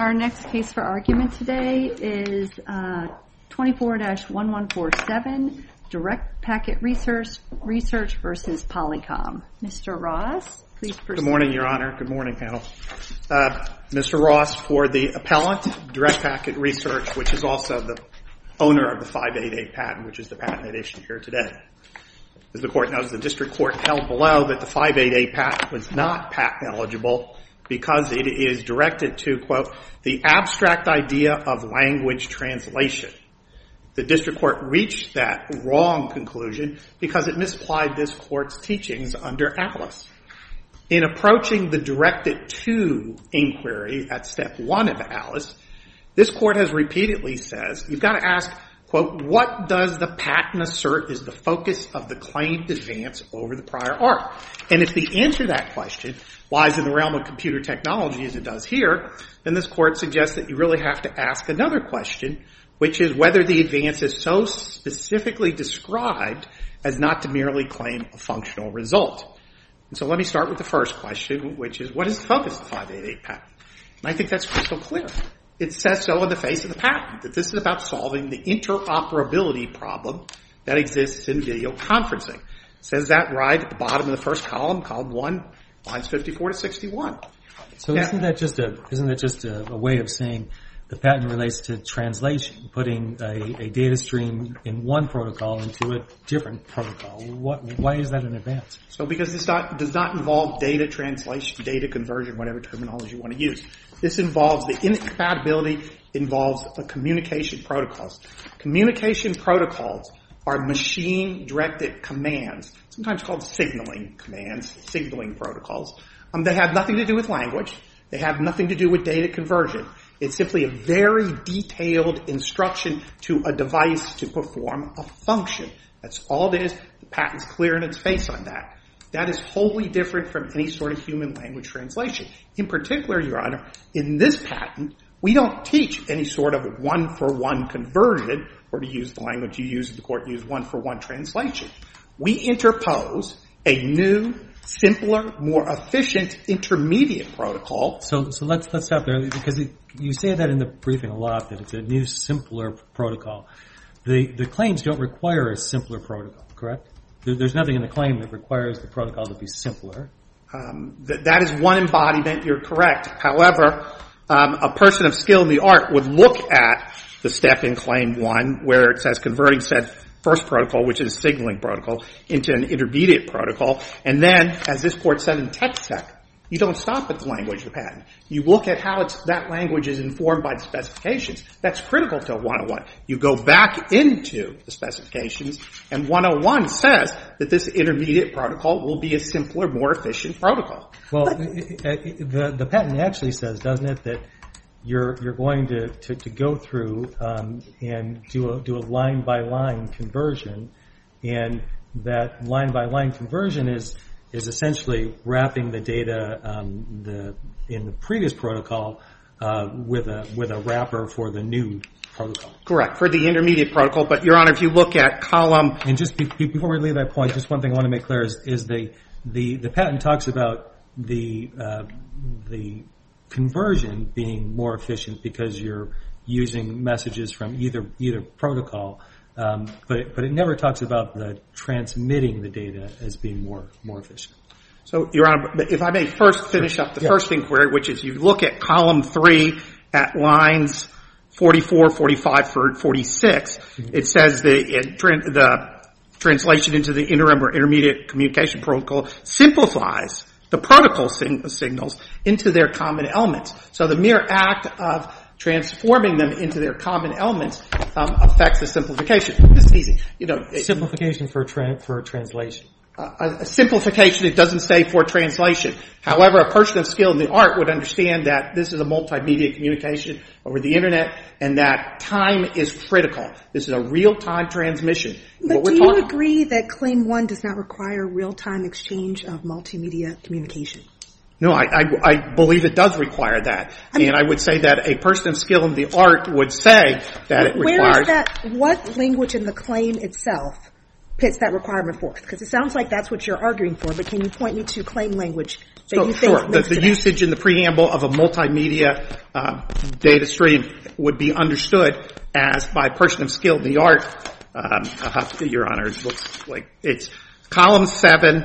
Our next case for argument today is 24-1147, Direct Packet Research versus Polycom. Mr. Ross, please proceed. Good morning, Your Honor. Good morning, panel. Mr. Ross for the appellant, Direct Packet Research, which is also the owner of the 588 patent, which is the patent at issue here today. As the court knows, the district court held below that the 588 patent was not patent eligible because it is directed to, quote, the abstract idea of language translation. The district court reached that wrong conclusion because it misapplied this court's teachings under Alice. In approaching the directed to inquiry at step 1 of Alice, this court has repeatedly says, you've got to ask, quote, what does the patent assert is the focus of the claimed advance over the prior art? And if the answer to that question lies in the realm of computer technology, as it does here, then this court suggests that you really have to ask another question, which is whether the advance is so specifically described as not to merely claim a functional result. And so let me start with the first question, which is what is the focus of the 588 patent? And I think that's crystal clear. It says so in the face of the patent, that this is about solving the interoperability problem that exists in video conferencing. It says that right at the bottom of the first column, column 1, lines 54 to 61. So isn't that just a way of saying the patent relates to translation, putting a data stream in one protocol into a different protocol? Why is that an advance? So because this does not involve data translation, data conversion, whatever terminology you want to use. This involves the incompatibility, involves the communication protocols. Communication protocols are machine-directed commands, sometimes called signaling commands, signaling protocols. They have nothing to do with language. They have nothing to do with data conversion. It's simply a very detailed instruction to a device to perform a function. That's all it is. The patent's clear in its face on that. That is wholly different from any sort of human language translation. In particular, Your Honor, in this patent, we don't teach any sort of one-for-one conversion, or to use the language you use, the court used one-for-one translation. We interpose a new, simpler, more efficient intermediate protocol. So let's stop there, because you say that in the briefing a lot, that it's a new, simpler protocol. The claims don't require a simpler protocol, correct? There's nothing in the claim that requires the protocol to be simpler. That is one embodiment. You're correct. However, a person of skill in the art would look at the step in Claim 1 where it says converting said first protocol, which is a signaling protocol, into an intermediate protocol. And then, as this court said in TechSec, you don't stop at the language of the patent. You look at how that language is informed by the specifications. That's critical to 101. You go back into the specifications, and 101 says that this intermediate protocol will be a simpler, more efficient protocol. Well, the patent actually says, doesn't it, that you're going to go through and do a line-by-line conversion, and that line-by-line conversion is essentially wrapping the data in the previous protocol with a wrapper for the new protocol. Correct, for the intermediate protocol. But, Your Honor, if you look at column... And just before we leave that point, just one thing I want to make clear is the patent talks about the conversion being more efficient because you're using messages from either protocol. But it never talks about the transmitting the data as being more efficient. So, Your Honor, if I may first finish up the first inquiry, which is you look at column 3 at lines 44, 45, 46, it says the translation into the interim or intermediate communication protocol simplifies the protocol signals into their common elements. So the mere act of transforming them into their common elements affects the simplification. This is easy. Simplification for translation. A simplification, it doesn't say for translation. However, a person of skill in the art would understand that this is a multimedia communication over the Internet and that time is critical. This is a real-time transmission. But do you agree that Claim 1 does not require real-time exchange of multimedia communication? No, I believe it does require that. And I would say that a person of skill in the art would say that it requires... Where is that? What language in the claim itself pits that requirement forth? Because it sounds like that's what you're arguing for, but can you point me to claim language that you think sure. links to The that? usage in the preamble of a multimedia data stream would be understood as by a person of skill in the art. I'll have to, Your Honor, it looks like it's column 7,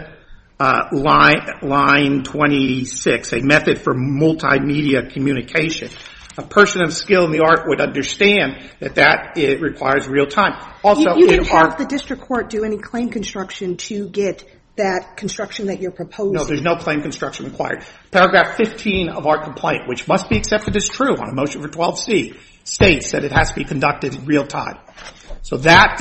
line 26, a method for multimedia communication. A person of skill in the art would understand that it requires real time. Also, you didn't have the district court do any claim construction to get that construction that you're proposing. No, there's no claim construction required. Paragraph 15 of our complaint, which must be accepted as true on a motion for 12C, states that it has to be conducted in real time. So that's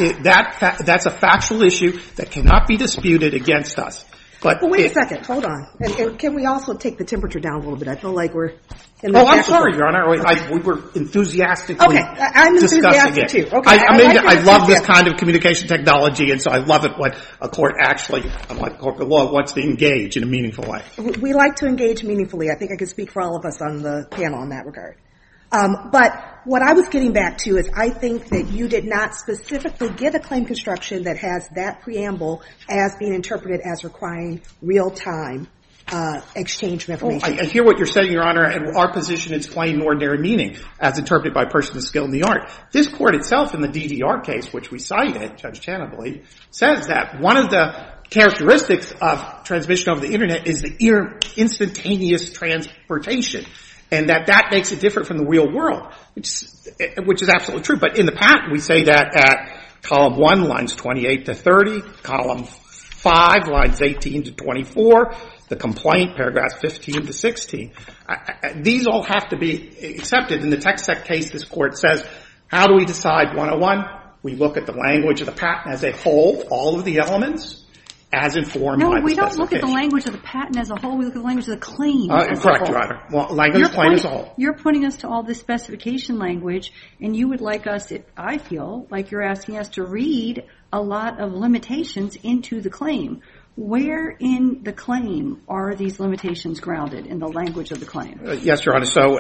a factual issue that cannot be disputed against us. But wait a second. Hold on. And can we also take the temperature down a little bit? I feel like we're in the I'm sorry, Your Honor. We were enthusiastically Okay, I'm enthusiastic discussing it. too. Okay, I love this kind of communication technology, and so I love it when a court actually, unlike corporate law, wants to engage in a meaningful way. We like to engage meaningfully. I think I can speak for all of us on the panel in that regard. But what I was getting back to is I think that you did not specifically get a claim construction that has that preamble as being interpreted as requiring real-time exchange of information. I hear what you're saying, Your Honor, and our position is plain and ordinary meaning as interpreted by a person of skill in the art. This court itself in the DDR case, which we cited, Judge Chan, I believe, says that one of the characteristics of transmission over the Internet is the instantaneous transportation. And that makes it different from the real world, which is absolutely true. But in the patent, we say that at column 1, lines 28 to 30, column 5, lines 18 to 24, the complaint, paragraphs 15 to 16. These all have to be accepted. In the TxSec case, this court says, how do we decide 101? We look at the language of the patent as a whole, all of the elements, as informed by the specification. No, we don't look at the language of the patent as a whole. We look at the language of the claim as correct, a whole. Your Honor. Well, language of the claim as a whole. You're putting us to all this specification language, and you would like us, I feel, like you're asking us to read a lot of limitations into the claim. Where in the claim are these limitations grounded in the language of the claim? Yes, Your Honor. So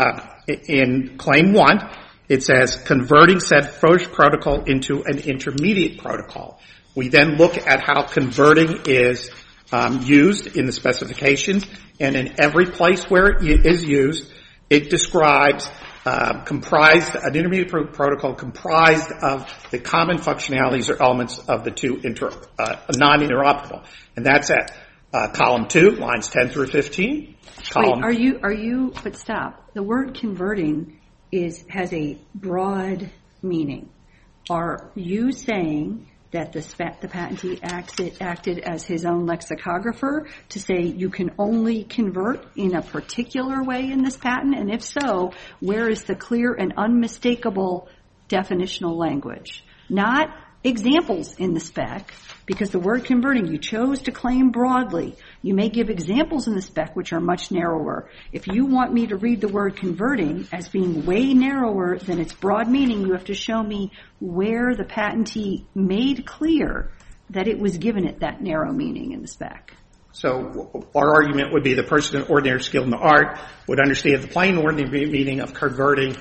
in Claim 1, it says converting said first protocol into an intermediate protocol. We then look at how converting is used in the specifications, and in every place where it is used, it describes an intermediate protocol comprised of the common functionalities or elements of the two non-interoperable. And that's at column 2, lines 10 through 15. But stop. The word converting has a broad meaning. Are you saying that the patentee acted as his own lexicographer to say you can only convert in a particular way in this patent? And if so, where is the clear and unmistakable definitional language? Not examples in the spec, because the word converting you chose to claim broadly. You may give examples in the spec which are much narrower. If you want me to read the word converting as being way narrower than its broad meaning, you have to show me where the patentee made clear that it was given it that narrow meaning in the spec. So our argument would be the person of ordinary skill in the art would understand the plain ordinary meaning of converting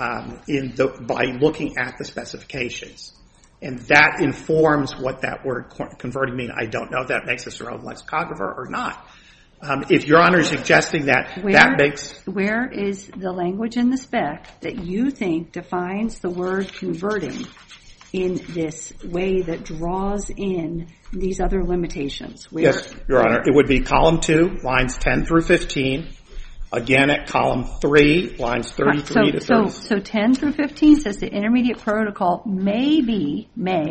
by looking at the specifications. And that informs what that word converting means. I don't know if that makes us our own lexicographer or not. If Your Honor is suggesting that makes... Where is the language in the spec that you think defines the word converting in this way that draws in these other limitations? Yes, Your Honor. It would be column 2, lines 10 through 15. Again, at column 3, lines 33 to 30. So 10 through 15 says the intermediate protocol may be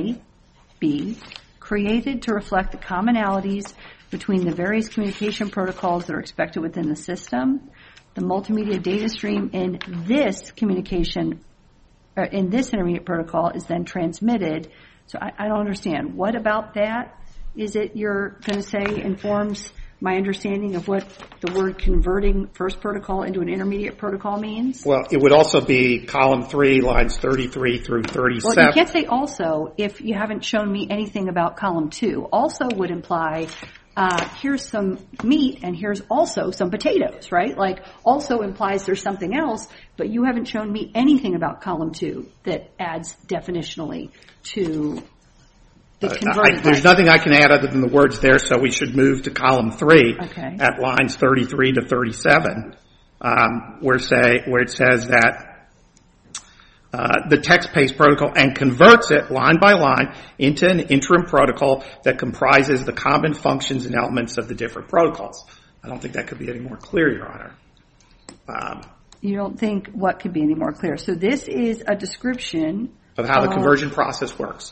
created to reflect the commonalities between the various communication protocols that are expected within the system. The multimedia data stream in this intermediate protocol is then transmitted. So I don't understand. What about that is it you're going to say informs my understanding of what the word converting first protocol into an intermediate protocol means? Well, it would also be column 3, lines 33 through 37. Well, you can't say also if you haven't shown me anything about column 2. Also would imply here's some meat and here's also some potatoes, right? Like also implies there's something else, but you haven't shown me anything about column 2 that adds definitionally to There's nothing I can add other than the words there, so we should move to column 3 Okay. at lines 33 to 37, where it says that the text-based protocol and converts it line by line into an interim protocol that comprises the common functions and elements of the different protocols. I don't think that could be any more clear, Your Honor. You don't think what could be any more clear? So this is a description of how the conversion process works.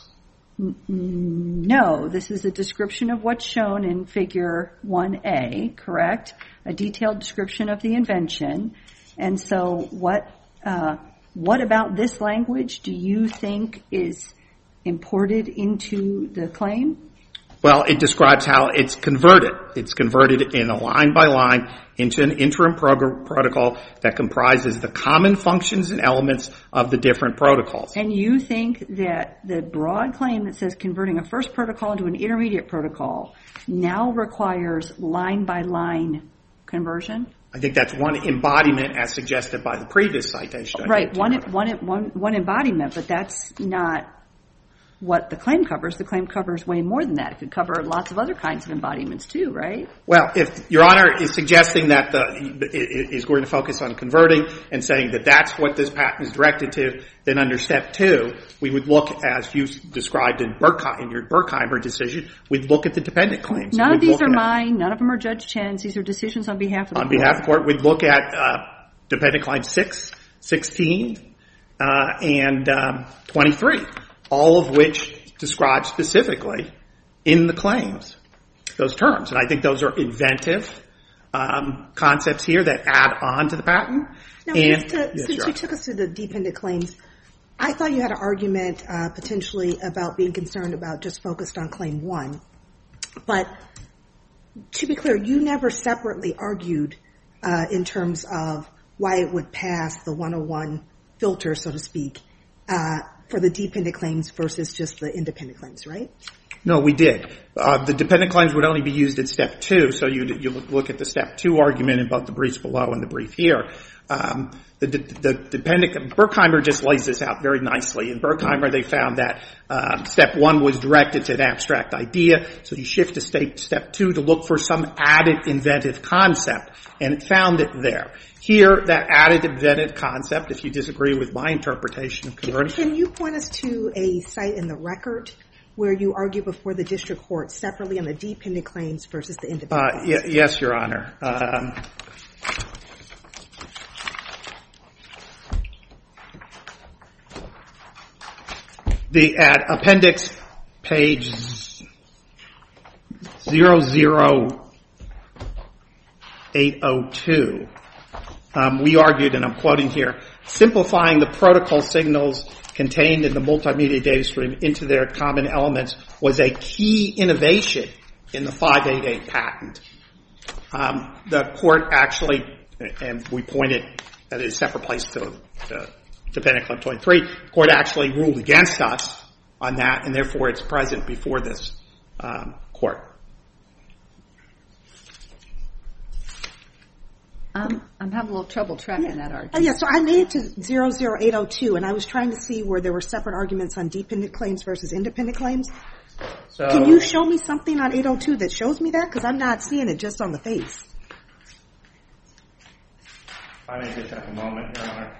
No, this is a description of what's shown in Figure 1A, correct? A detailed description of the invention. And so what about this language do you think is imported into the claim? Well, it describes how it's converted. It's converted in a line-by-line into an interim protocol that comprises the common functions and elements of the different protocols. And you think that the broad claim that says converting a first protocol into an intermediate protocol now requires line-by-line conversion? I think that's one embodiment as suggested by the previous citation. Right, one embodiment, but that's not what the claim covers. The claim covers way more than that. It could cover lots of other kinds of embodiments too, right? Well, if Your Honor is suggesting that is going to focus on converting and saying that that's what this patent is directed to, then under Step 2, we would look, as you described in your Berkheimer decision, we'd look at the dependent claims. None of these are mine. None of them are Judge Chen's. These are decisions on behalf of the court. On behalf of the court, we'd look at dependent claims 6, 16, and 23. All of which describe specifically in the claims those terms. And I think those are inventive concepts here that add on to the patent. Now, since you took us to the dependent claims, I thought you had an argument potentially about being concerned about just focused on Claim 1. But to be clear, you never separately argued in terms of why it would pass the 101 filter, so to speak, for the dependent claims versus just the independent claims, right? No, we did. The dependent claims would only be used at Step 2, so you look at the Step 2 argument in both the briefs below and the brief here. The dependent, Berkheimer just lays this out very nicely. In Berkheimer, they found that Step 1 was directed to an abstract idea, so you shift to Step 2 to look for some added inventive concept, and it found it there. Here, that added inventive concept, if you disagree with my interpretation of conversion. Can you point us to a site in the record where you argue before the district court separately on the dependent claims versus the independent claims? Yes, Your Honor. At appendix page 00802, we argued, and I'm quoting here, simplifying the protocol signals contained in the multimedia data stream into their common elements was a key innovation in the 588 patent. The court actually, and we pointed at a separate place to dependent claim 23, the court actually ruled against us on that, and therefore it's present before this court. I'm having a little trouble tracking that argument. Yeah, so I made it to 00802, and I was trying to see where there were separate arguments on dependent claims versus independent claims. So, can you show me something on 802 that shows me that? Because I'm not seeing it just on the face. I may just have a moment, Your Honor.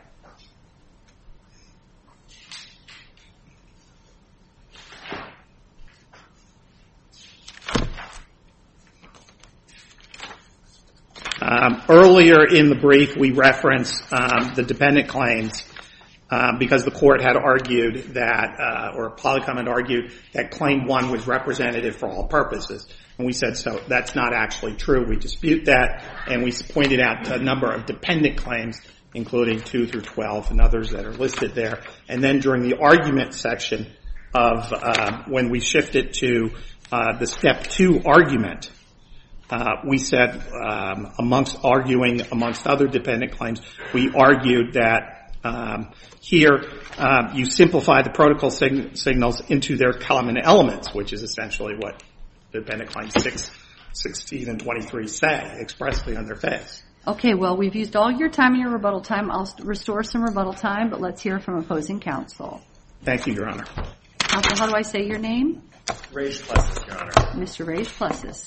Earlier in the brief, we referenced the dependent claims because the court had argued that, or Polycom had argued that Claim 1 was representative for all purposes. And we said, so that's not actually true. We dispute that, and we pointed out a number of dependent claims, including 2 through 12 and others that are listed there. And then during the argument section of when we shifted to the Step 2 argument, we said, amongst other dependent claims, we argued that here you simplify the protocol signals into their common elements, which is essentially what dependent claims 6, 16, and 23 say, expressly on their face. Okay, well, we've used all your time and your rebuttal time. I'll restore some rebuttal time, but let's hear from opposing counsel. Thank you, Your Honor. Counsel, how do I say your name? Rage Plessis, Your Honor. Mr. Rage Plessis.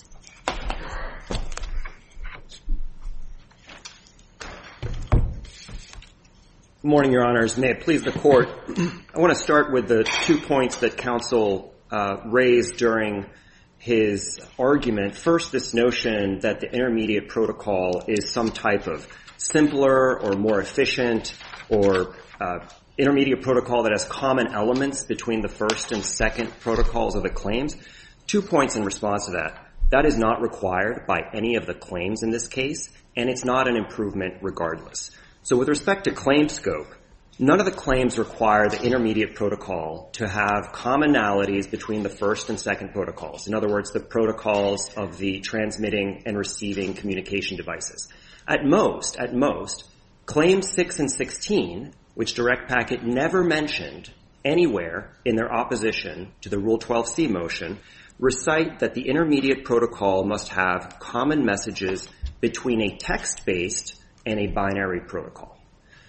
Good morning, Your Honors. May it please the Court. I want to start with the 2 points that counsel raised during his argument. First, this notion that the intermediate protocol is some type of simpler or more efficient or intermediate protocol that has common elements between the first and second protocols of the claims. 2 points in response to that. That is not required by any of the claims in this case, and it's not an improvement regardless. So with respect to claim scope, none of the claims require the intermediate protocol to have commonalities between the first and second protocols. In other words, the protocols of the transmitting and receiving communication devices. At most, claims 6 and 16, which Direct Packet never mentioned anywhere in their opposition to the Rule 12c motion, recite that the intermediate protocol must have common messages between a text-based and a binary protocol.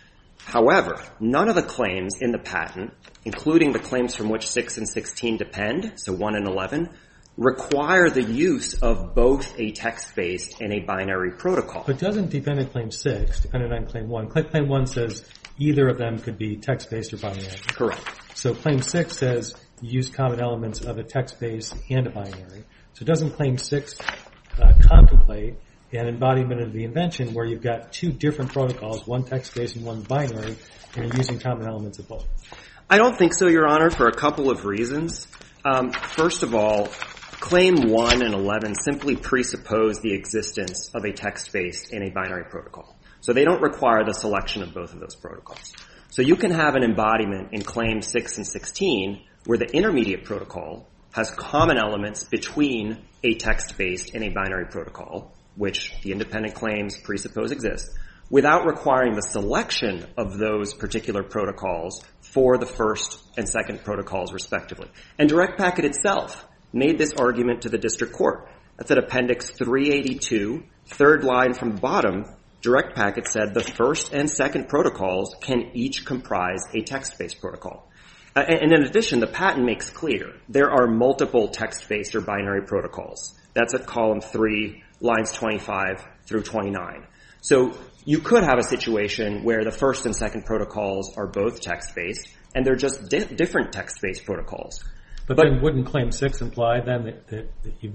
However, none of the claims in the patent, including the claims from which 6 and 16 depend, so 1 and 11, require the use of both a text-based and a binary protocol. But doesn't Dependent Claim 6, dependent on Claim 1, Claim 1 says either of them could be text-based or binary. Correct. So Claim 6 says you use common elements of a text-based and a binary. So doesn't Claim 6 contemplate an embodiment of the invention where you've got two different protocols, one text-based and one binary, and you're using common elements of both? I don't think so, Your Honor, for a couple of reasons. First of all, Claim 1 and 11 simply presuppose the existence of a text-based and a binary protocol. So they don't require the selection of both of those protocols. So you can have an embodiment in Claim 6 and 16 where the intermediate protocol has common elements between a text-based and a binary protocol, which the independent claims presuppose exist, without requiring the selection of those particular protocols for the first and second protocols, respectively. And Direct Packet itself made this argument to the district court. That's at Appendix 382, third line from the bottom. Direct Packet said the first and second protocols can each comprise a text-based protocol. And in addition, the patent makes clear there are multiple text-based or binary protocols. That's at column 3, lines 25 through 29. So you could have a situation where the first and second protocols are both text-based, and they're just different text-based protocols. But then wouldn't Claim 6 imply then that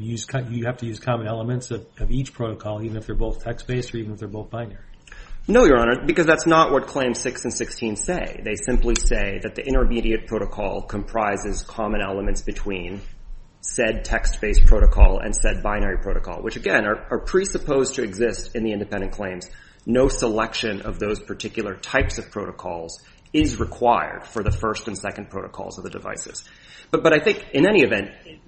you have to use common elements of each protocol, even if they're both text-based or even if they're both binary? No, Your Honor, because that's not what Claims 6 and 16 say. They simply say that the intermediate protocol comprises common elements between said text-based protocol and said binary protocol, which again are presupposed to exist in the independent claims. No selection of those particular types of protocols is required for the first and second protocols of the devices. But I think in any event,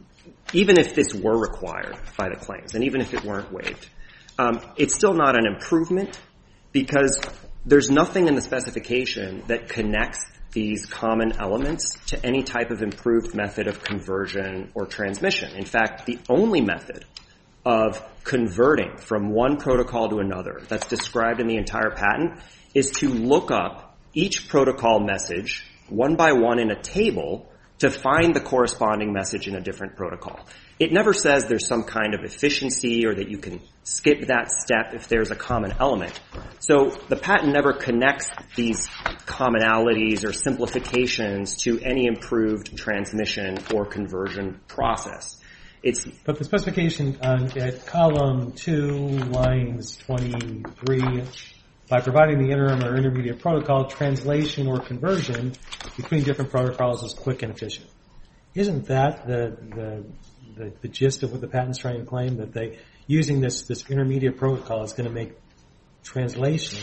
even if this were required by the claims, and even if it weren't waived, it's still not an improvement because there's nothing in the specification that connects these common elements to any type of improved method of conversion or transmission. In fact, the only method of converting from one protocol to another that's described in the entire patent is to look up each protocol message one by one in a table to find the corresponding message in a different protocol. It never says there's some kind of efficiency or that you can skip that step if there's a common element. So the patent never connects these commonalities or simplifications to any improved transmission or conversion process. But the specification at column 2, lines 23, by providing the interim or intermediate protocol, translation or conversion between different protocols is quick and efficient. Isn't that the gist of what the patent's trying to claim, that they using this intermediate protocol is going to make translation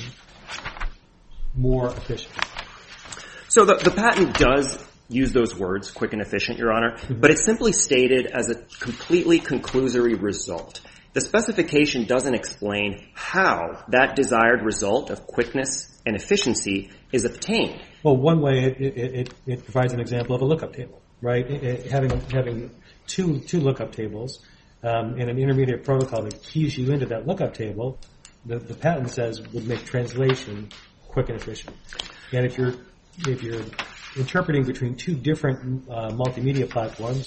more efficient? So the patent does use those words, quick and efficient, Your Honor, but it's simply stated as a completely conclusory result. The specification doesn't explain how that desired result of quickness and efficiency is obtained. Well, one way it provides an example of a lookup table, right? Having two lookup tables and an intermediate protocol that keys you into that lookup table, the patent says would make translation quick and efficient. And if you're interpreting between two different multimedia platforms,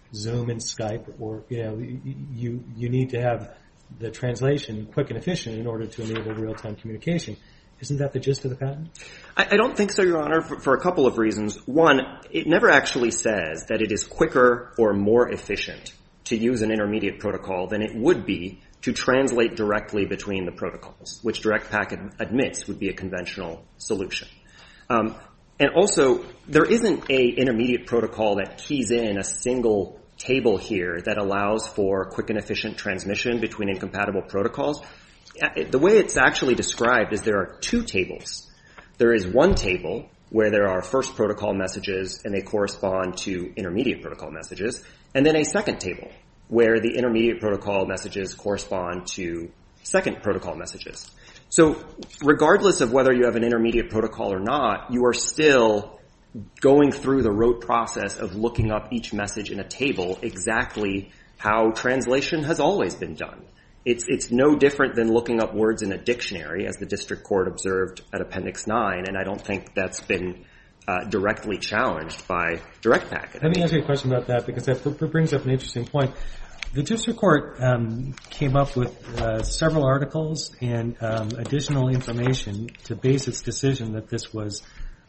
Zoom and Skype, or you need to have the translation quick and efficient in order to enable real-time communication. Isn't that the gist of the patent? I don't think so, Your Honor, for a couple of reasons. One, it never actually says that it is quicker or more efficient to use an intermediate protocol than it would be to translate directly between the protocols, which DirectPacket admits would be a conventional solution. And also, there isn't a intermediate protocol that keys in a single table here that allows for quick and efficient transmission between incompatible protocols. The way it's actually described is there are two tables. There is one table where there are first protocol messages and they correspond to intermediate protocol messages, and then a second table where the intermediate protocol messages correspond to second protocol messages. So regardless of whether you have an intermediate protocol or not, you are still going through the rote process of looking up each message in a table exactly how translation has always been done. It's no different than looking up words in a dictionary, as the district court observed at Appendix 9, and I don't think that's been directly challenged by DirectPacket. Let me ask you a question about that, because that brings up an interesting point. The district court came up with several articles and additional information to base its decision that this was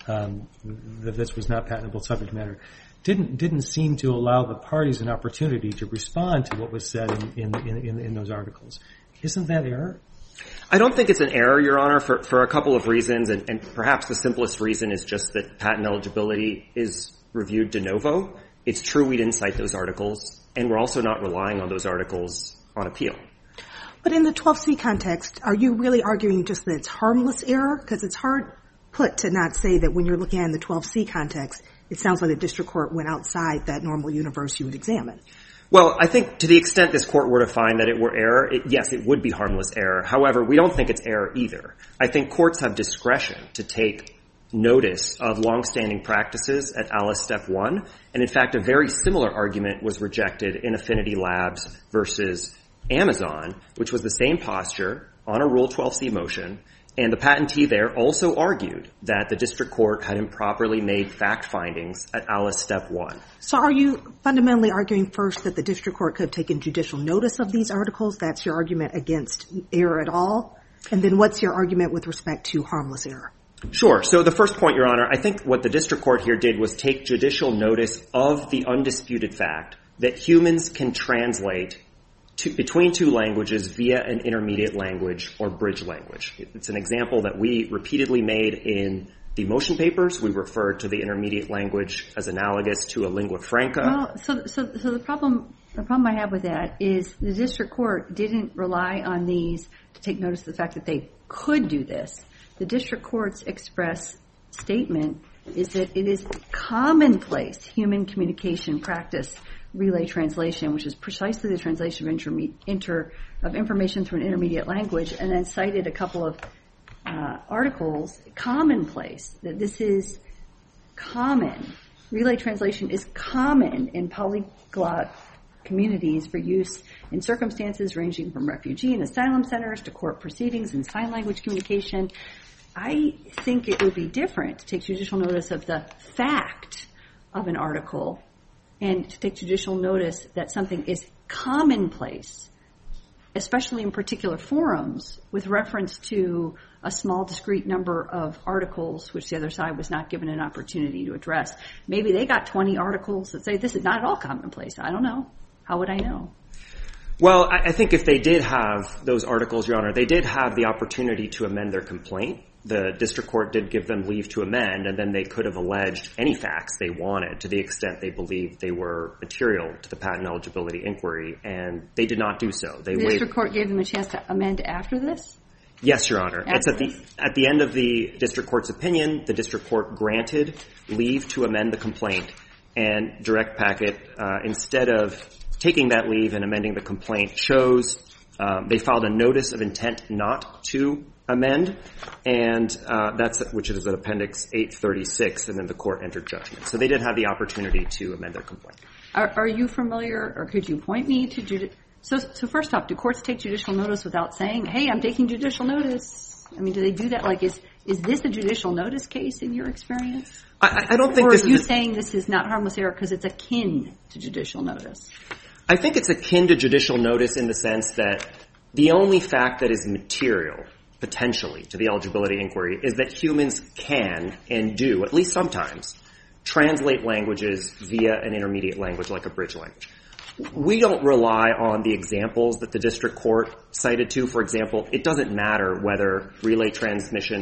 not patentable subject matter. Didn't seem to allow the parties an opportunity to respond to what was said in those articles. Isn't that error? I don't think it's an error, Your Honor, for a couple of reasons, and perhaps the simplest reason is just that patent eligibility is reviewed de novo. It's true we didn't cite those articles, and we're also not relying on those articles on appeal. But in the 12C context, are you really arguing just that it's harmless error? Because it's hard put to not say that when you're looking at it in the 12C context, it sounds like the district court went outside that normal universe you would examine. Well, I think to the extent this court were to find that it were error, yes, it would be harmless error. However, we don't think it's error either. I think courts have discretion to take notice of longstanding practices at Alice Step 1. And in fact, a very similar argument was rejected in Affinity Labs versus Amazon, which was the same posture on a Rule 12C motion. And the patentee there also argued that the district court had improperly made fact findings at Alice Step 1. So are you fundamentally arguing first that the district court could have taken judicial notice of these articles? That's your argument against error at all? And then what's your argument with respect to harmless error? Sure. So the first point, Your Honor, I think what the district court here did was take judicial notice of the undisputed fact that humans can translate between two languages via an intermediate language or bridge language. It's an example that we repeatedly made in the motion papers. We referred to the intermediate language as analogous to a lingua franca. Well, so the problem I have with that is the district court didn't rely on these to take notice of the fact that they could do this. The district court's express statement is that it is commonplace human communication practice relay translation, which is precisely the translation of information through an intermediate language, and then cited a couple of articles, commonplace, that this is common. Relay translation is common in polyglot communities for use in circumstances ranging from refugee and asylum centers to court proceedings and sign language communication. I think it would be different to take judicial notice of the fact of an article and to take judicial notice that something is commonplace, especially in particular forums, with reference to a small discrete number of articles which the other side was not given an opportunity to address. Maybe they got 20 articles that say this is not at all commonplace. I don't know. How would I know? Well, I think if they did have those articles, Your Honor, they did have the opportunity to amend their complaint. The district court did give them leave to amend, and then they could have alleged any facts they wanted to the extent they believed they were material to the patent eligibility inquiry, and they did not do so. The district court gave them a chance to amend after this? Yes, Your Honor. It's at the end of the district court's opinion, the district court granted leave to amend the complaint, and DirectPacket, instead of taking that leave and amending the complaint, they filed a notice of intent not to amend, and which is at Appendix 836, and then the court entered judgment. So they did have the opportunity to amend their complaint. Are you familiar, or could you point me to So first off, do courts take judicial notice without saying, hey, I'm taking judicial notice? I mean, do they do that? Like, is Is this a judicial notice case in your experience? I don't think or this are you is saying this is not harmless error because it's akin to judicial notice? I think it's akin to judicial notice in the sense that the only fact that is material, potentially, to the eligibility inquiry is that humans can and do, at least sometimes, translate languages via an intermediate language like a bridge language. We don't rely on the examples that the district court cited to. For example, it doesn't matter whether relay translation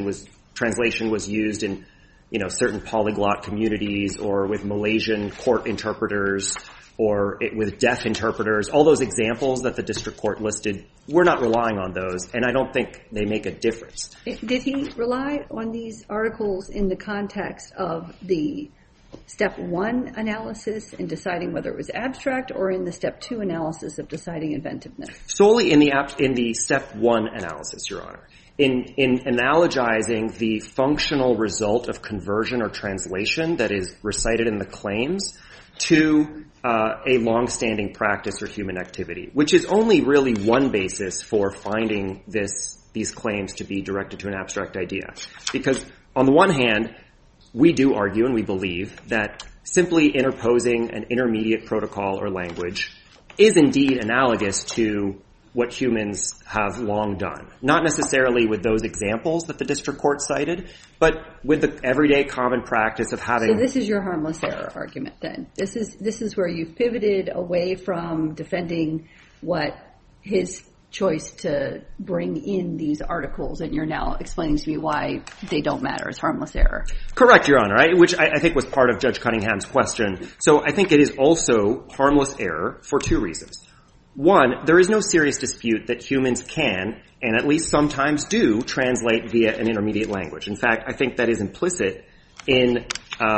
was used in, certain polyglot communities or with Malaysian court interpreters or with deaf interpreters. All those examples that the district court listed, we're not relying on those, and I don't think they make a difference. Did he rely on these articles in the context of the Step 1 analysis in deciding whether it was abstract or in the Step 2 analysis of deciding inventiveness? Solely in the Step 1 analysis, Your Honor. In analogizing the functional result of conversion or translation that is recited in the claims to a longstanding practice or human activity, which is only really one basis for finding these claims to be directed to an abstract idea. Because on the one hand, we do argue and we believe that simply interposing an intermediate protocol or language is indeed analogous to what humans have long done. Not necessarily with those examples that the district court cited, but with the everyday common practice of having... So this is your harmless error argument then. This is where you've pivoted away from defending what his choice to bring in these articles, and you're now explaining to me why they don't matter as harmless error. Correct, Your Honor, which I think was part of Judge Cunningham's question. So I think it is also harmless error for two reasons. One, there is no serious dispute that humans can, and at least sometimes do, translate via an intermediate language. In fact, I think that is implicit in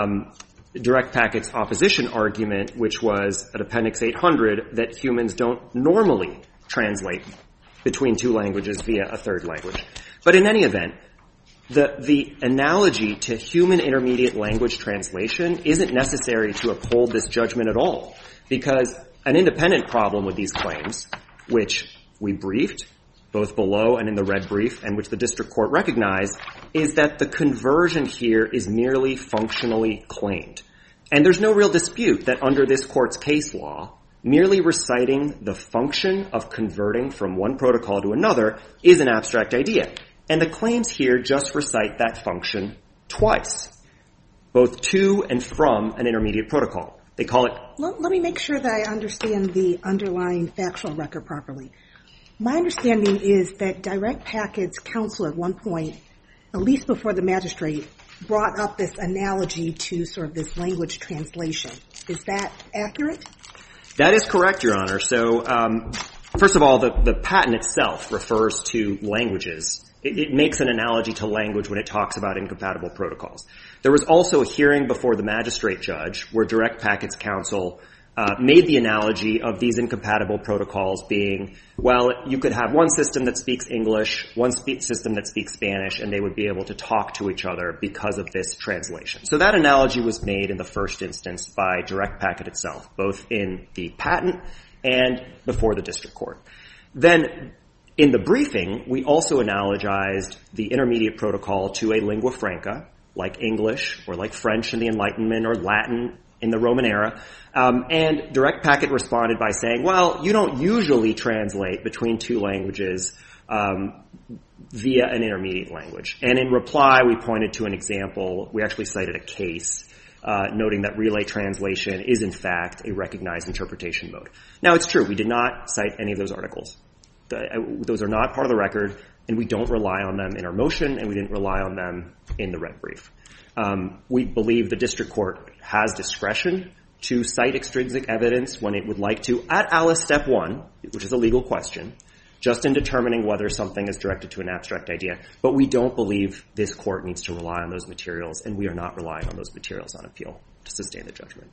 Direct Packet's opposition argument, which was at Appendix 800, that humans don't normally translate between two languages via a third language. But in any event, the analogy to human intermediate language translation isn't necessary to uphold this judgment at all, because an independent problem with these claims, which we briefed, both below and in the red brief, and which the district court recognized, is that the conversion here is merely functionally claimed. And there's no real dispute that under this court's case law, merely reciting the function of converting from one protocol to another is an abstract idea. And the claims here just recite that function twice, both to and from an intermediate protocol. They call it... Let me make sure that I understand the underlying factual record properly. My understanding is that Direct Packet's counsel at one point, at least before the magistrate, brought up this analogy to sort of this language translation. Is that accurate? That is correct, Your Honor. So, first of all, the patent itself refers to languages. It makes an analogy to language when it talks about incompatible protocols. There was also a hearing before the magistrate judge where Direct Packet's counsel made the analogy of these incompatible protocols being, well, you could have one system that speaks English, one system that speaks Spanish, and they would be able to talk to each other because of this translation. So that analogy was made in the first instance by Direct Packet itself, both in the patent and before the district court. Then, in the briefing, we also analogized the intermediate protocol to a lingua franca, like English or like French in the Enlightenment or Latin in the Roman era. And Direct Packet responded by saying, well, you don't usually translate between two languages via an intermediate language. And in reply, we pointed to an example. We actually cited a case noting that relay translation is, in fact, a recognized interpretation mode. Now, it's true. We did not cite any of those articles. Those are not part of the record, and we don't rely on them in our motion, and we didn't rely on them in the red brief. We believe the district court has discretion to cite extrinsic evidence when it would like to at Alice Step 1, which is a legal question, just in determining whether something is directed to an abstract idea. But we don't believe this court needs to rely on those materials, and we are not relying on those materials on appeal to sustain the judgment.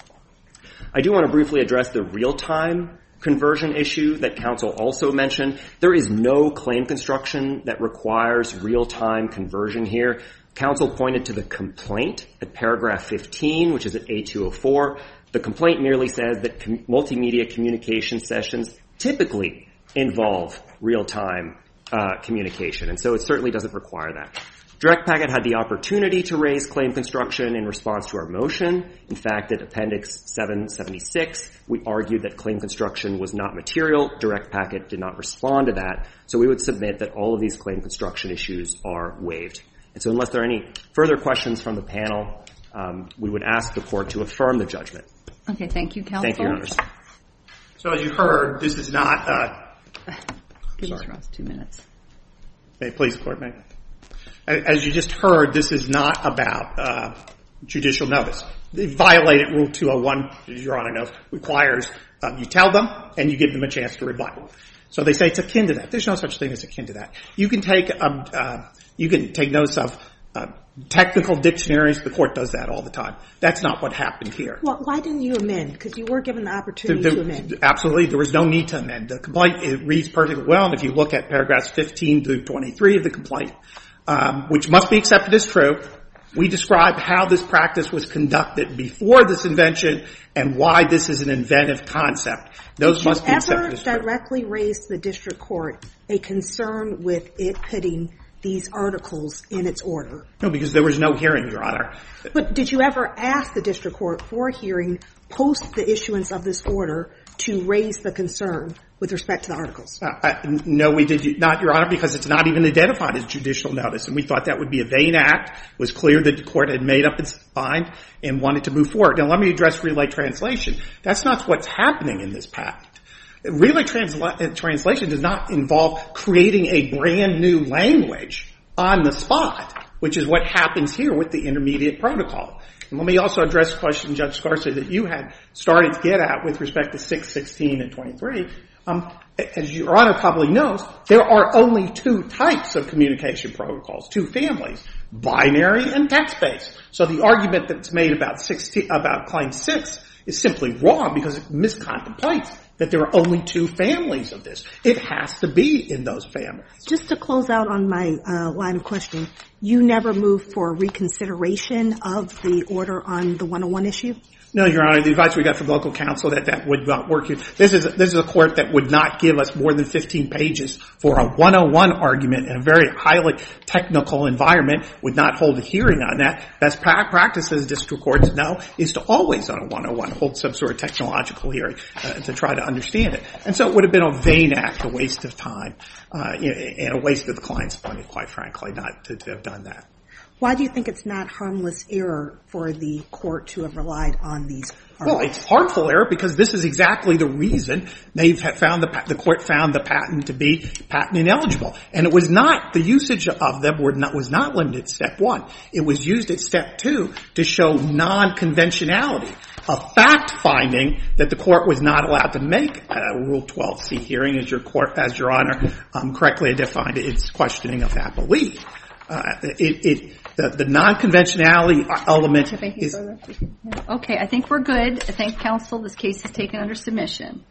I do want to briefly address the real-time conversion issue that counsel also mentioned. There is no claim construction that requires real-time conversion here. Counsel pointed to the complaint at paragraph 15, which is at A204. The complaint merely says that multimedia communication sessions typically involve real-time communication, and so it certainly doesn't require that. Direct Packet had the opportunity to raise claim construction in response to our motion. In fact, at Appendix 776, we argued that claim construction was not material. Direct Packet did not respond to that. So we would submit that all of these claim construction issues are waived. And so unless there are any further questions from the panel, we would ask the Court to affirm the judgment. Okay, thank you, counsel. Thank you, Your Honors. So as you heard, this is not Give us Ross 2 minutes. May it please the Court, May. As you just heard, this is not about judicial notice. They violated Rule 201, as Your Honor knows, requires you tell them and you give them a chance to rebut. So they say it's akin to that. There's no such thing as akin to that. You can take notice of technical dictionaries. The Court does that all the time. That's not what happened here. Well, why didn't you amend? Because you were given the opportunity to amend. Absolutely. There was no need to amend. The complaint, it reads perfectly well, and if you look at paragraphs 15 to 23 of the complaint, which must be accepted as true, we describe how this practice was conducted before this invention and why this is an inventive concept. Those must be accepted as true. Did you ever directly raise to the district court a concern with it putting these articles in its order? No, because there was no hearing, Your Honor. But did you ever ask the district court for a hearing post the issuance of this order to raise the concern with respect to the articles? No, we did not, Your Honor, because it's not even identified as judicial notice, and we thought that would be a vain act. It was clear that the Court had made up its mind and wanted to move forward. Now, let me address relay translation. That's not what's happening in this patent. Relay translation does not involve creating a brand new language on the spot, which is what happens here with the intermediate protocol. And let me also address the question, Judge Scarcey, that you had started to get at with respect to 6, 16, and 23. As Your Honor probably knows, there are only two types of communication protocols, two families, binary and text-based. So the argument that's made about Claim 6 is simply wrong because it miscontemplates that there are only two families of this. It has to be in those families. Just to close out on my line of question, you never moved for reconsideration of the order on the 101 issue? No, Your Honor. The advice we got from local counsel that would not work. This is a court that would not give us more than 15 pages for a 101 argument in a very highly technical environment, would not hold a hearing on that. Best practice, as district courts know, is to always on a 101 hold some sort of technological hearing to try to understand it. And so it would have been a vain act, a waste of time, and a waste of the client's money, quite frankly, not to have done that. Why do you think it's not harmless error for the court to have relied on these articles? Well, it's harmful error because this is exactly the reason they've found the court found the patent to be patent ineligible. And it was not, the usage of them was not limited at Step 1. It was used at Step 2 to show non-conventionality, a fact finding that the court was not allowed to make at a Rule 12c hearing, as Your Honor correctly defined it. It's questioning of that belief. The non-conventionality element is... Okay, I think we're good. I thank counsel. This case is taken under submission.